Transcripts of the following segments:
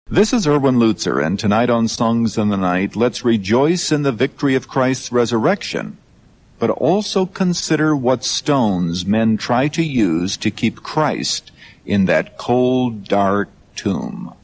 This is Erwin Lutzer, and tonight on Songs in the Night, let's rejoice in the victory of Christ's resurrection, but also consider what stones men try to use to keep Christ in that cold, dark tomb.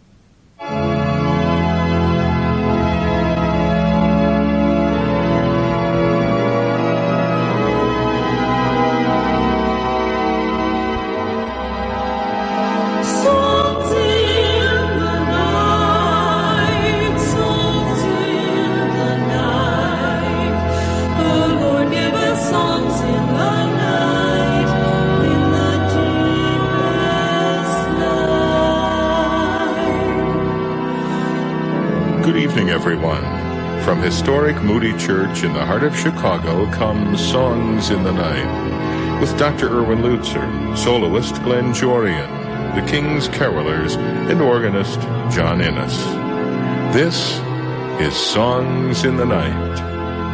Good evening, everyone. From historic Moody Church in the heart of Chicago comes Songs in the Night with Dr. Erwin Lutzer, soloist Glenn Jorian, the King's Carolers, and organist John Ennis. This is Songs in the Night.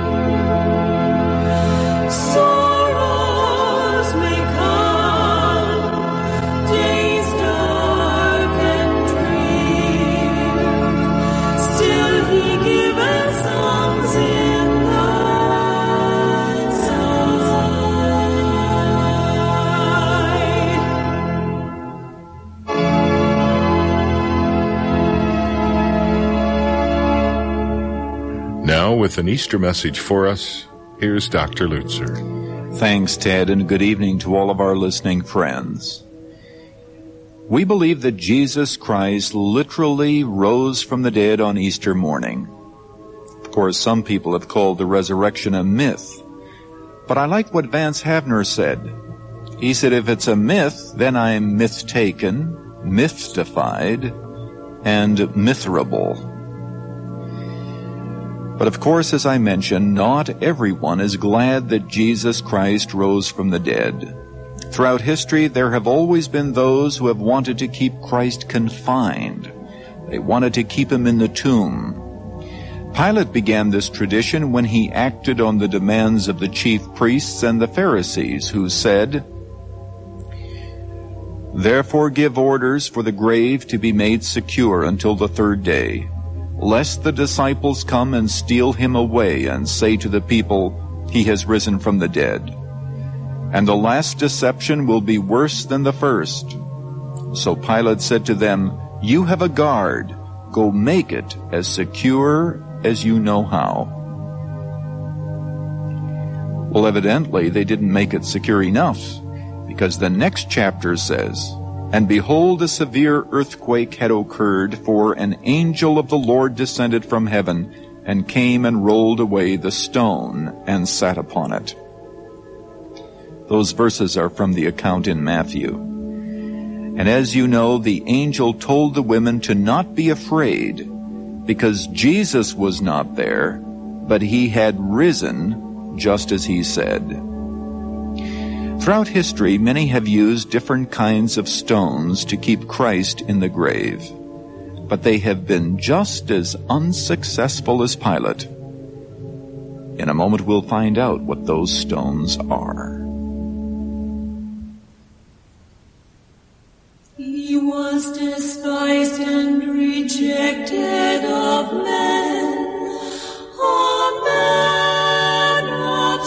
Now, with an Easter message for us, here's Dr. Lutzer. Thanks, Ted, and good evening to all of our listening friends. We believe that Jesus Christ literally rose from the dead on Easter morning. Of course, some people have called the resurrection a myth, but I like what Vance Havner said. He said, if it's a myth, then I'm myth-taken, mystified, and mitherable. But of course, as I mentioned, not everyone is glad that Jesus Christ rose from the dead. Throughout history, there have always been those who have wanted to keep Christ confined. They wanted to keep him in the tomb. Pilate began this tradition when he acted on the demands of the chief priests and the Pharisees, who said, "Therefore give orders for the grave to be made secure until the third day, lest the disciples come and steal him away and say to the people, he has risen from the dead. And the last deception will be worse than the first." So Pilate said to them, "You have a guard. Go make it as secure as you know how." Well, evidently they didn't make it secure enough, because the next chapter says, "And behold, a severe earthquake had occurred, for an angel of the Lord descended from heaven, and came and rolled away the stone, and sat upon it." Those verses are from the account in Matthew. And as you know, the angel told the women to not be afraid, because Jesus was not there, but he had risen, just as he said. Throughout history, many have used different kinds of stones to keep Christ in the grave, but they have been just as unsuccessful as Pilate. In a moment, we'll find out what those stones are. He was despised and rejected of men, a man of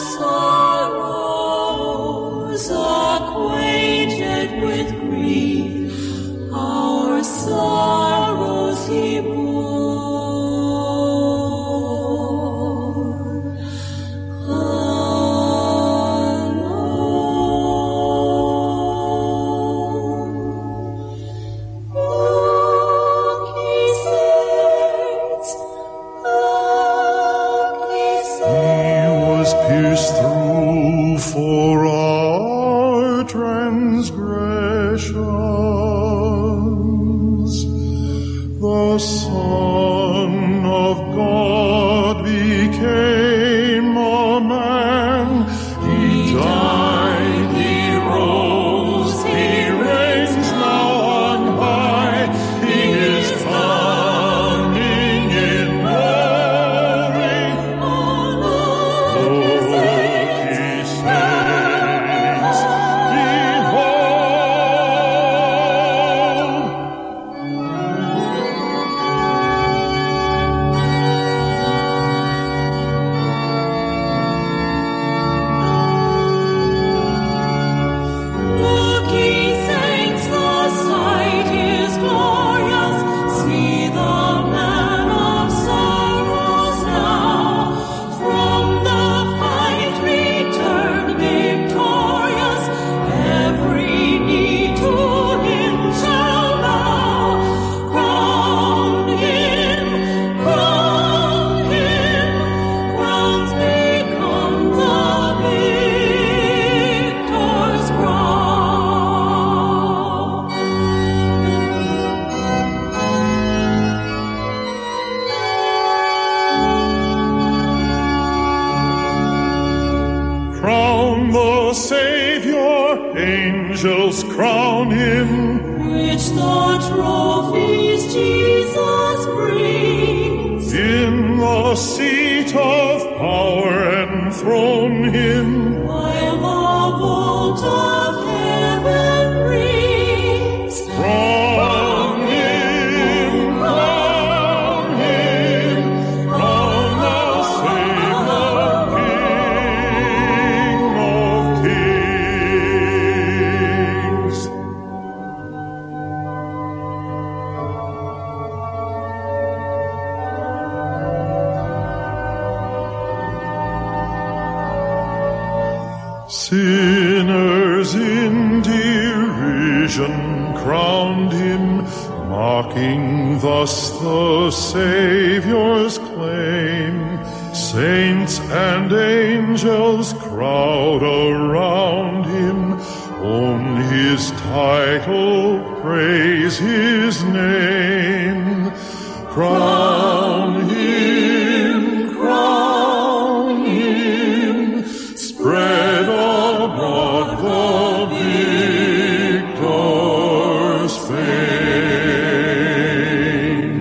sorrows, acquainted with grief, our sorrows he bore. Pierced through for our transgressions, the Son of God became a man. He died, he rose, he reigns now on high. He is coming in glory. the seat of power enthroned him, while the vault of heaven rings. Crown him, crown him, crown the Savior, King of kings. Sinners in derision crowned him, mocking thus the Savior's claim. Saints and angels crowd around him, own his title, praise his name. Crown him, crown him, spread abroad the victor's fame.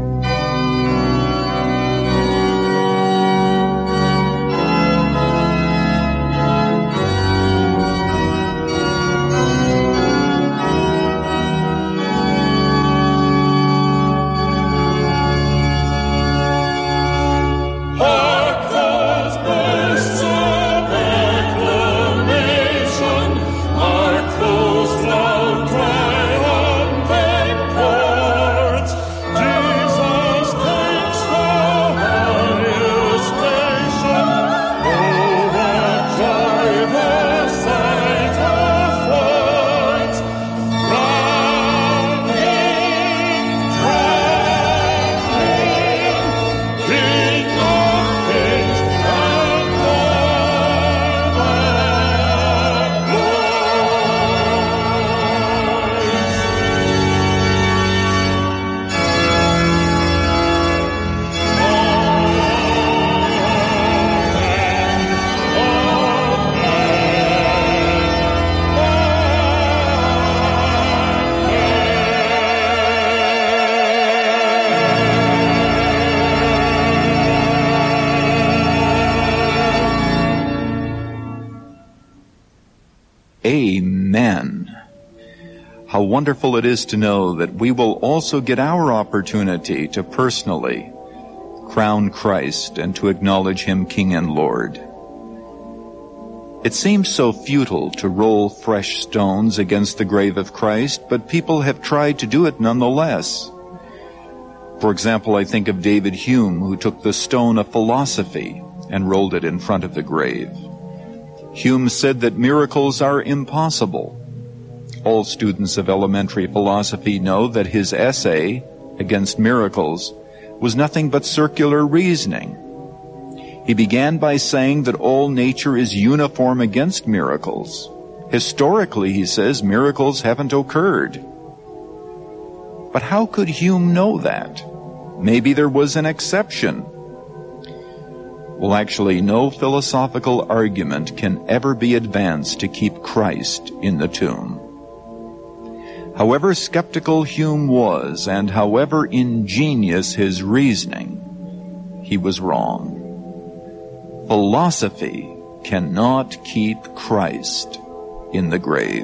Hark those bursts of acclamation, hark those loud triumphant chords. Jesus takes the highest nation. Oh, what joy the sight affords! Crown him, King of kings and Lord of Amen. How wonderful it is to know that we will also get our opportunity to personally crown Christ and to acknowledge him King and Lord. It seems so futile to roll fresh stones against the grave of Christ, but people have tried to do it nonetheless. For example, I think of David Hume, who took the stone of philosophy and rolled it in front of the grave. Hume said that miracles are impossible. All students of elementary philosophy know that his essay against miracles was nothing but circular reasoning. He began by saying that all nature is uniform against miracles. Historically, he says, miracles haven't occurred. But how could Hume know that? Maybe there was an exception. Well, actually, no philosophical argument can ever be advanced to keep Christ in the tomb. However skeptical Hume was, and however ingenious his reasoning, he was wrong. Philosophy cannot keep Christ in the grave.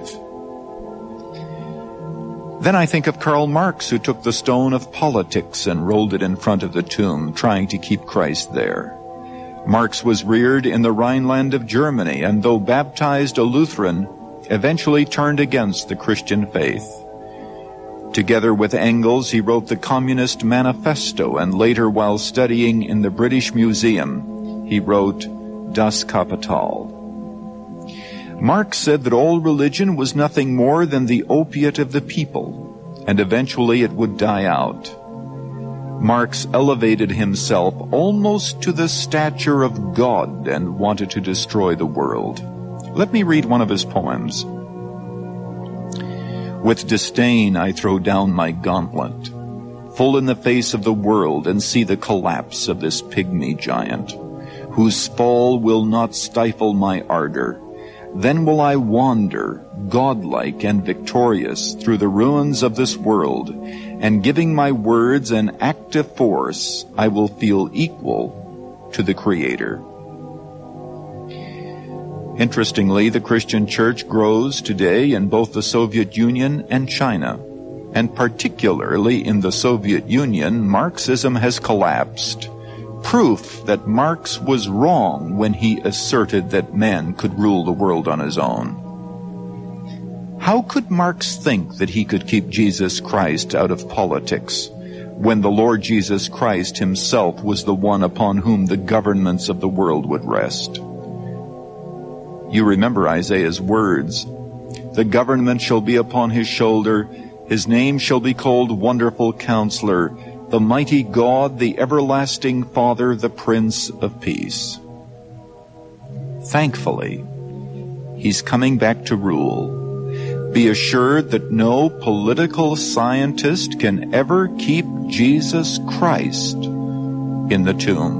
Then I think of Karl Marx, who took the stone of politics and rolled it in front of the tomb, trying to keep Christ there. Marx was reared in the Rhineland of Germany, and though baptized a Lutheran, eventually turned against the Christian faith. Together with Engels, he wrote the Communist Manifesto, and later, while studying in the British Museum, he wrote Das Kapital. Marx said that all religion was nothing more than the opiate of the people, and eventually it would die out. Marx elevated himself almost to the stature of God and wanted to destroy the world. Let me read one of his poems. With disdain I throw down my gauntlet, full in the face of the world, and see the collapse of this pygmy giant, whose fall will not stifle my ardor. Then will I wander, godlike and victorious, through the ruins of this world, and giving my words an active force, I will feel equal to the Creator. Interestingly, the Christian church grows today in both the Soviet Union and China, and particularly in the Soviet Union, Marxism has collapsed. Proof that Marx was wrong when he asserted that man could rule the world on his own. How could Marx think that he could keep Jesus Christ out of politics when the Lord Jesus Christ himself was the one upon whom the governments of the world would rest? You remember Isaiah's words, "The government shall be upon his shoulder, his name shall be called Wonderful Counselor, the Mighty God, the Everlasting Father, the Prince of Peace." Thankfully, he's coming back to rule. Be assured that no political scientist can ever keep Jesus Christ in the tomb.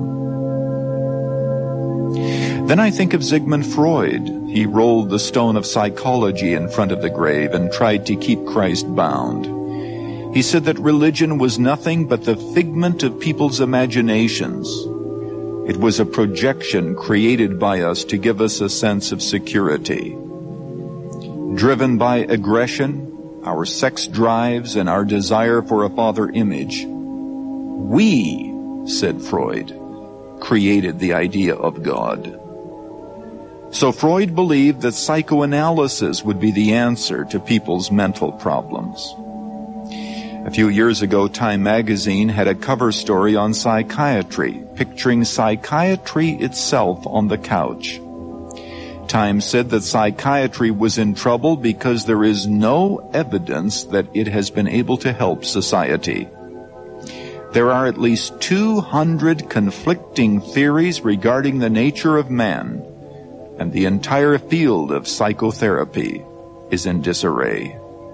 Then I think of Sigmund Freud. He rolled the stone of psychology in front of the grave and tried to keep Christ bound. He said that religion was nothing but the figment of people's imaginations. It was a projection created by us to give us a sense of security. Driven by aggression, our sex drives, and our desire for a father image, we, said Freud, created the idea of God. So Freud believed that psychoanalysis would be the answer to people's mental problems. A few years ago, Time magazine had a cover story on psychiatry, picturing psychiatry itself on the couch. Time said that psychiatry was in trouble because there is no evidence that it has been able to help society. There are at least 200 conflicting theories regarding the nature of man, and the entire field of psychotherapy is in disarray.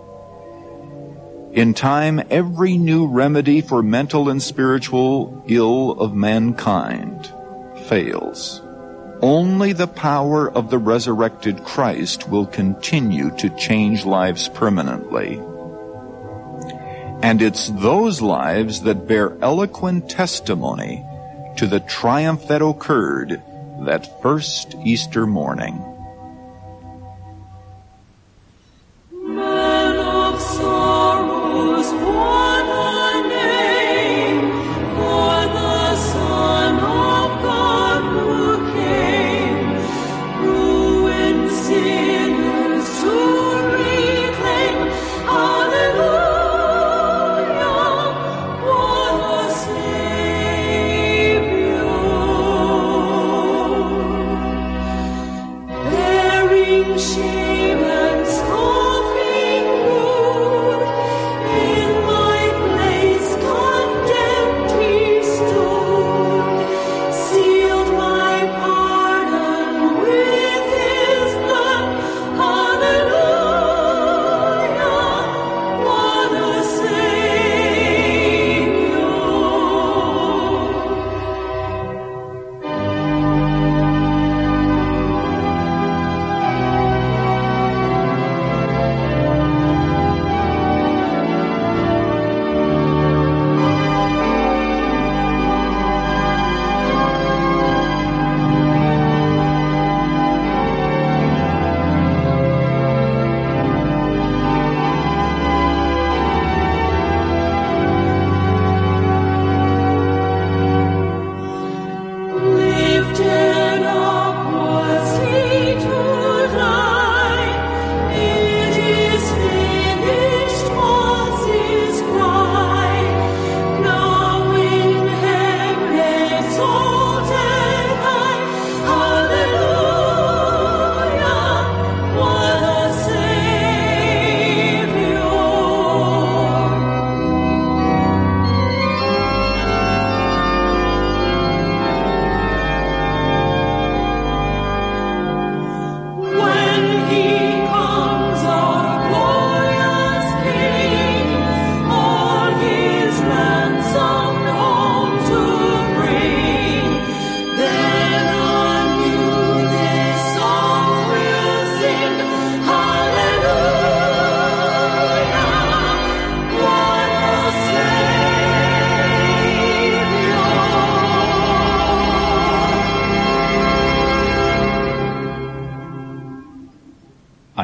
In time, every new remedy for mental and spiritual ill of mankind fails. Only the power of the resurrected Christ will continue to change lives permanently. And it's those lives that bear eloquent testimony to the triumph that occurred that first Easter morning. Man of sorrows, what a name for the Son of God who came, ruined sinners to reclaim. Hallelujah, what a Savior.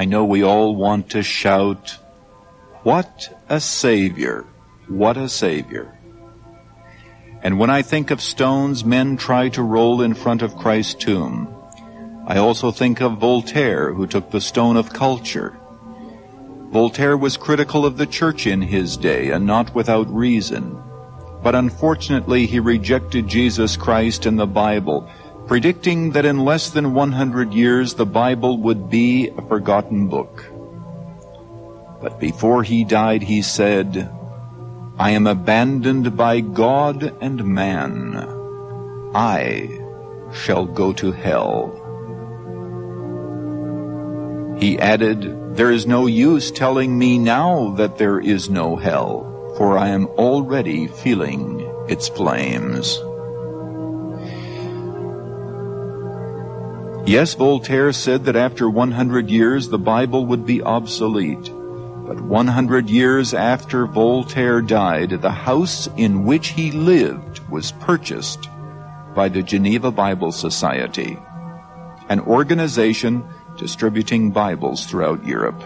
know we all want to shout, "What a Savior! What a Savior!" And when I think of stones men try to roll in front of Christ's tomb, I also think of Voltaire, who took the stone of culture. Voltaire was critical of the church in his day, and not without reason. But unfortunately, he rejected Jesus Christ and the Bible, predicting that in less than 100 years the Bible would be a forgotten book. But before he died, he said, "I am abandoned by God and man. I shall go to hell." He added, "There is no use telling me now that there is no hell, for I am already feeling its flames." Yes, Voltaire said that after 100 years the Bible would be obsolete. But 100 years after Voltaire died, the house in which he lived was purchased by the Geneva Bible Society, an organization distributing Bibles throughout Europe.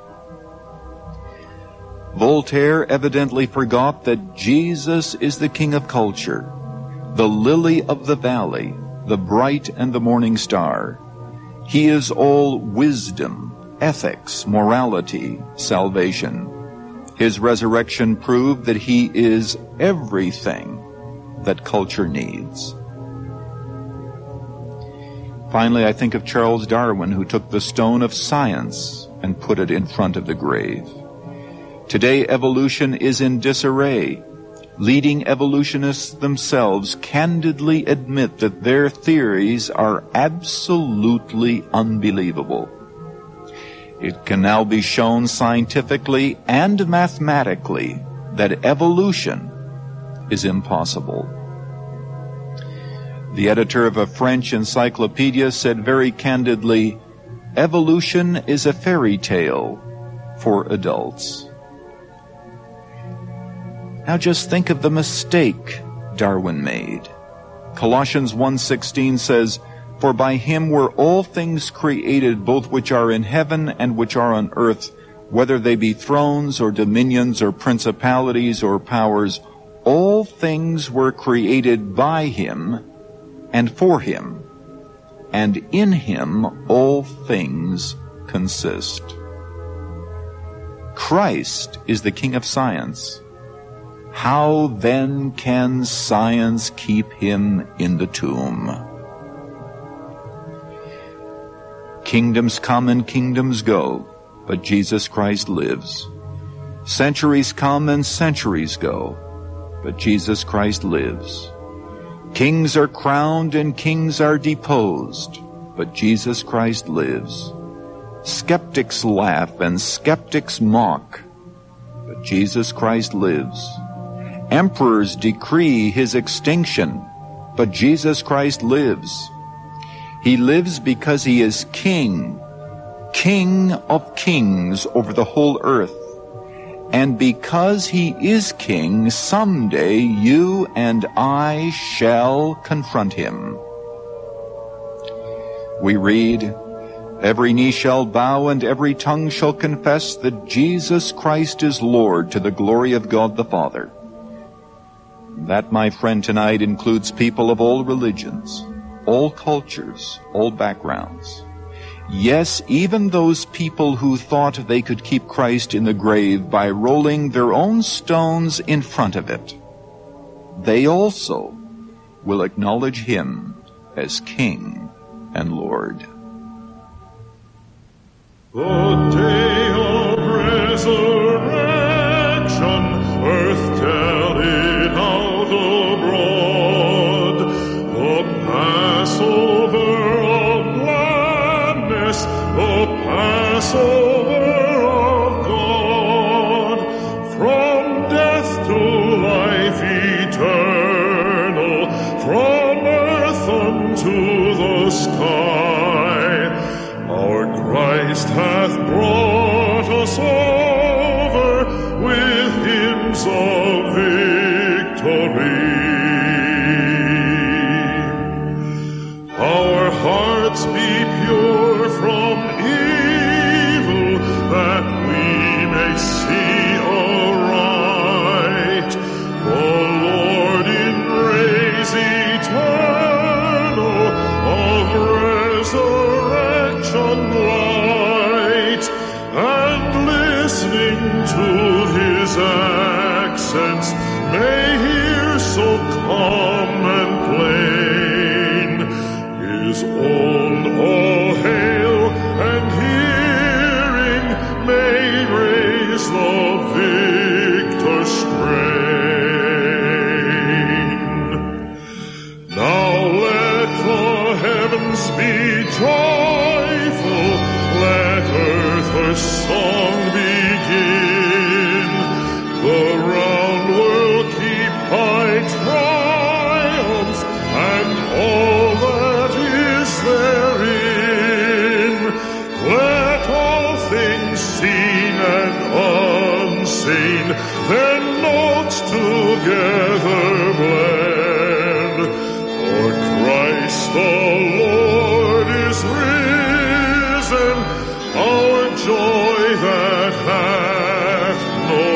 Voltaire evidently forgot that Jesus is the King of culture, the lily of the valley, the bright and the morning star. He is all wisdom, ethics, morality, salvation. His resurrection proved that he is everything that culture needs. Finally, I think of Charles Darwin, who took the stone of science and put it in front of the grave. Today, evolution is in disarray. Leading evolutionists themselves candidly admit that their theories are absolutely unbelievable. It can now be shown scientifically and mathematically that evolution is impossible. The editor of a French encyclopedia said very candidly, "Evolution is a fairy tale for adults." Now just think of the mistake Darwin made. Colossians 1:16 says, "For by him were all things created, both which are in heaven and which are on earth, whether they be thrones or dominions or principalities or powers, all things were created by him and for him, and in him all things consist." Christ is the King of science. How then can science keep him in the tomb? Kingdoms come and kingdoms go, but Jesus Christ lives. Centuries come and centuries go, but Jesus Christ lives. Kings are crowned and kings are deposed, but Jesus Christ lives. Skeptics laugh and skeptics mock, but Jesus Christ lives. Emperors decree his extinction, but Jesus Christ lives. He lives because he is King, King of kings over the whole earth. And because he is King, someday you and I shall confront him. We read, "Every knee shall bow and every tongue shall confess that Jesus Christ is Lord, to the glory of God the Father." That, my friend, tonight includes people of all religions, all cultures, all backgrounds. Yes, even those people who thought they could keep Christ in the grave by rolling their own stones in front of it. They also will acknowledge him as King and Lord. The day of resurrection, earth carried out abroad, the Passover of gladness, the Passover of God, from death to life eternal, from earth unto the sky. Our Christ hath brought us over with hymns of victory. Our hearts be pure from evil, be joyful, let earth her song begin. The round world keep high triumphs, and all that is therein. Let all things seen and unseen their notes together blend. For Christ the Lord is risen, our joy that hath no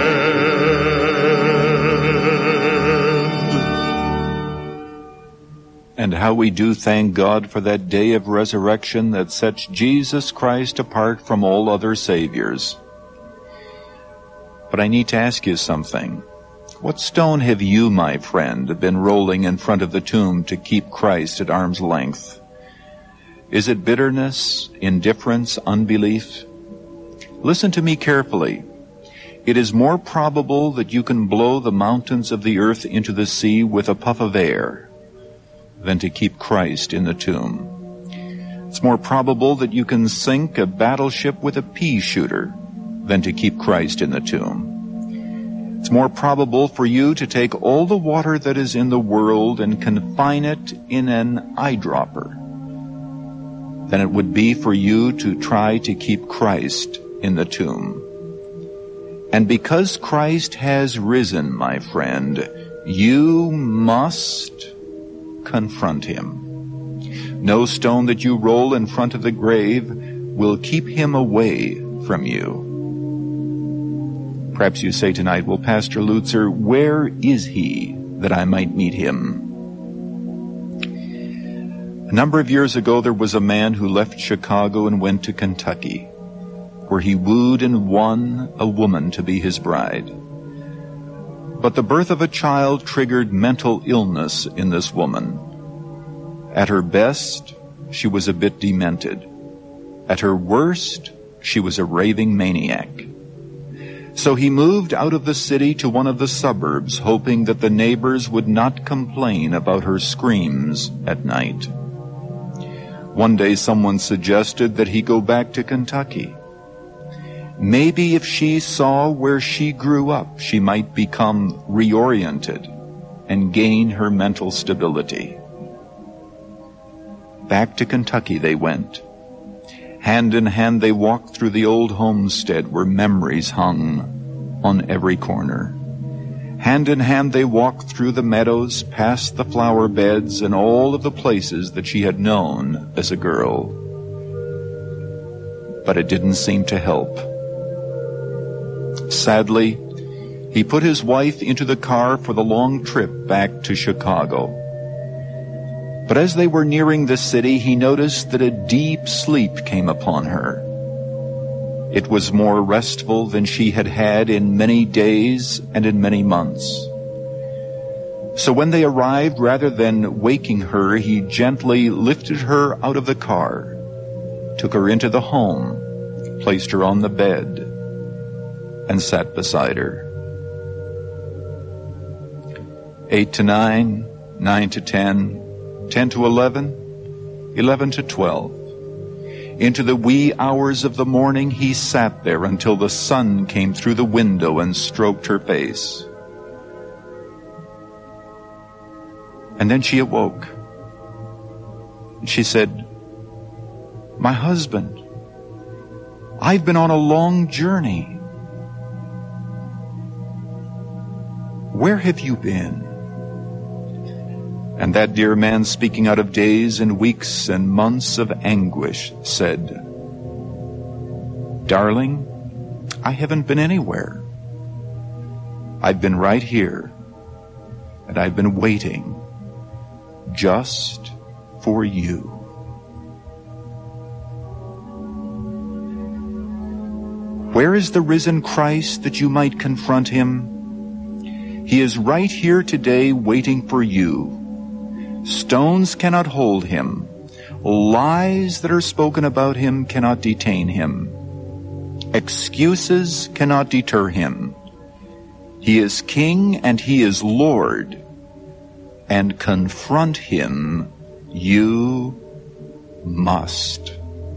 end. And how we do thank God for that day of resurrection that sets Jesus Christ apart from all other saviors. But I need to ask you something. What stone have you, my friend, been rolling in front of the tomb to keep Christ at arm's length? Is it bitterness, indifference, unbelief? Listen to me carefully. It is more probable that you can blow the mountains of the earth into the sea with a puff of air than to keep Christ in the tomb. It's more probable that you can sink a battleship with a pea shooter than to keep Christ in the tomb. It's more probable for you to take all the water that is in the world and confine it in an eyedropper than it would be for you to try to keep Christ in the tomb. And because Christ has risen, my friend, you must confront him. No stone that you roll in front of the grave will keep him away from you. Perhaps you say tonight, well, Pastor Lutzer, where is he that I might meet him? A number of years ago, there was a man who left Chicago and went to Kentucky, where he wooed and won a woman to be his bride. But the birth of a child triggered mental illness in this woman. At her best, she was a bit demented. At her worst, she was a raving maniac. So he moved out of the city to one of the suburbs, hoping that the neighbors would not complain about her screams at night. One day someone suggested that he go back to Kentucky. Maybe if she saw where she grew up, she might become reoriented and gain her mental stability. Back to Kentucky they went. Hand in hand they walked through the old homestead where memories hung on every corner. Hand in hand they walked through the meadows, past the flower beds, and all of the places that she had known as a girl. But it didn't seem to help. Sadly, he put his wife into the car for the long trip back to Chicago. But as they were nearing the city, he noticed that a deep sleep came upon her. It was more restful than she had had in many days and in many months. So when they arrived, rather than waking her, he gently lifted her out of the car, took her into the home, placed her on the bed, and sat beside her. 8 to 9, 9 to 10, 10 to 11, 11 to 12. Into the wee hours of the morning he sat there until the sun came through the window and stroked her face. And then she awoke. She said, "My husband, I've been on a long journey. Where have you been?" And that dear man, speaking out of days and weeks and months of anguish, said, "Darling, I haven't been anywhere. I've been right here, and I've been waiting just for you." Where is the risen Christ that you might confront him? He is right here today waiting for you. Stones cannot hold him. Lies that are spoken about him cannot detain him. Excuses cannot deter him. He is King and he is Lord. And confront him you must.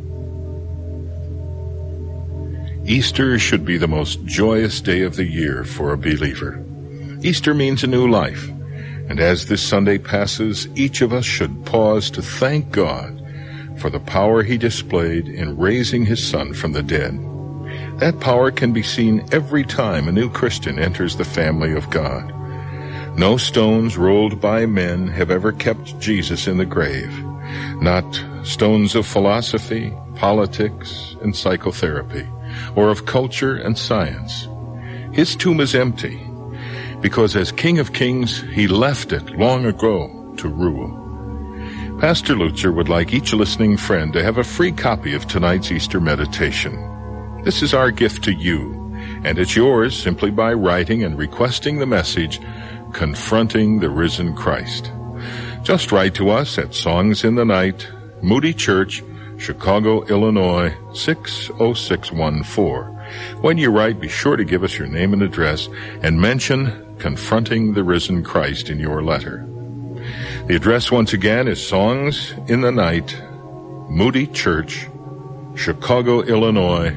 Easter should be the most joyous day of the year for a believer. Easter means a new life, and as this Sunday passes, each of us should pause to thank God for the power He displayed in raising His Son from the dead. That power can be seen every time a new Christian enters the family of God. No stones rolled by men have ever kept Jesus in the grave, not stones of philosophy, politics, and psychotherapy, or of culture and science. His tomb is empty, because as King of Kings, He left it long ago to rule. Pastor Lutzer would like each listening friend to have a free copy of tonight's Easter meditation. This is our gift to you, and it's yours simply by writing and requesting the message, Confronting the Risen Christ. Just write to us at Songs in the Night, Moody Church, Chicago, Illinois, 60614. When you write, be sure to give us your name and address and mention Confronting the Risen Christ in your letter. The address once again is Songs in the Night, Moody Church, Chicago, Illinois,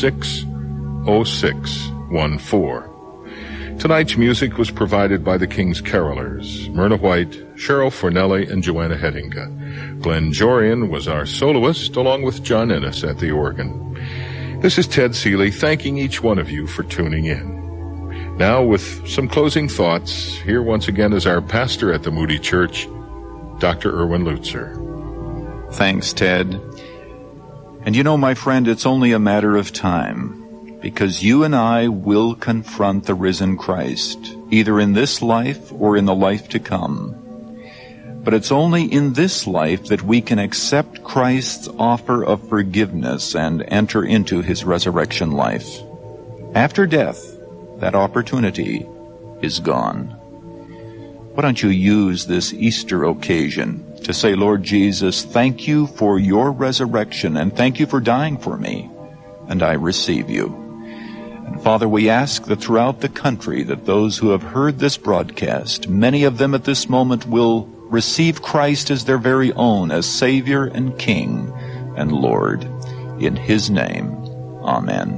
60614. Tonight's music was provided by the King's Carolers, Myrna White, Cheryl Fornelli, and Joanna Hedinga. Glenn Jorian was our soloist, along with John Ennis at the organ. This is Ted Seeley, thanking each one of you for tuning in. Now, with some closing thoughts, here once again is our pastor at the Moody Church, Dr. Erwin Lutzer. Thanks, Ted. And you know, my friend, it's only a matter of time, because you and I will confront the risen Christ, either in this life or in the life to come. But it's only in this life that we can accept Christ's offer of forgiveness and enter into His resurrection life. After death, that opportunity is gone. Why don't you use this Easter occasion to say, Lord Jesus, thank you for your resurrection, and thank you for dying for me, and I receive you. And Father, we ask that throughout the country that those who have heard this broadcast, many of them at this moment will receive Christ as their very own, as Savior and King and Lord. In His name, amen.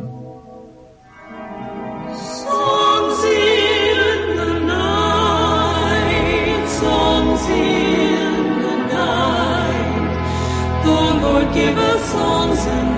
Songs in the night, songs in the night. The Lord give us songs in